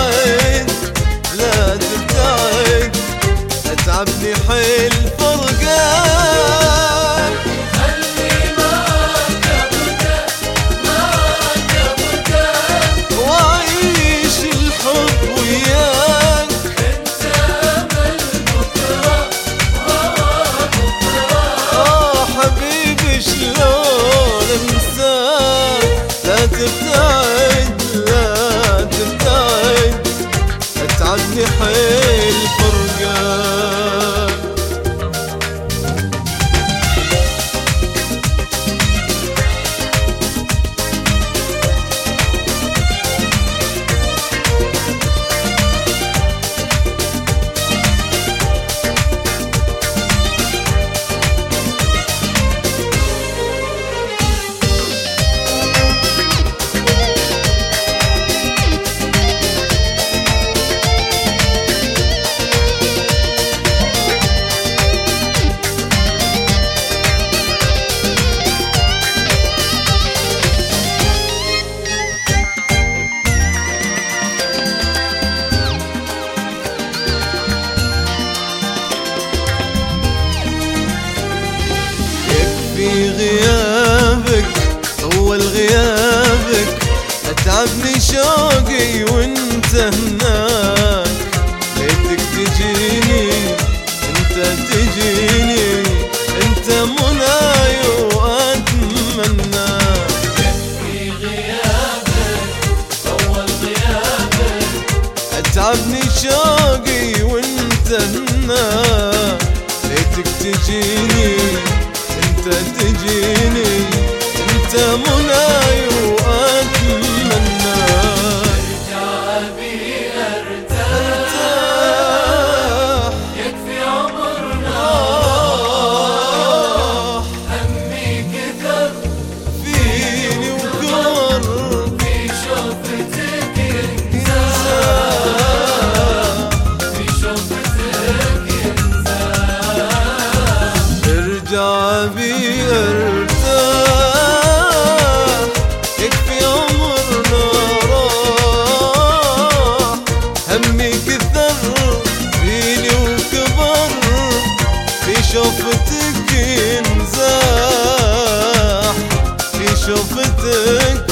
تبتعد لا تبتعد، اتعبني حيل فرقان. خلي معاك ابدا معاك ابدا، واعيش الحب وياك. انت امل بكره بكره. حبيبي شلون انساك، لا تبتعد لا تبتعد، اتعبني حيل فرقان. في غيابك طول غيابك، اتعبني شوقي وانت هناك. ليتك تجيني انت تجيني، انت مناي واتمناك. في غيابك طول غيابك، اتعبني شوقي وانت هناك. ليتك تجيني انت تجيني، انت مناي واتمناك. ارجع بي ارتاح، يكفي عمرنا همي كثر فيني وكبر في شوفتك ينزاح، في شوفتك ينزاح. ارجع بي ارتاح، يكفي عمرنا راح، همي كثر فيني وكبر، في شوفتك ينزاح، في شوفتك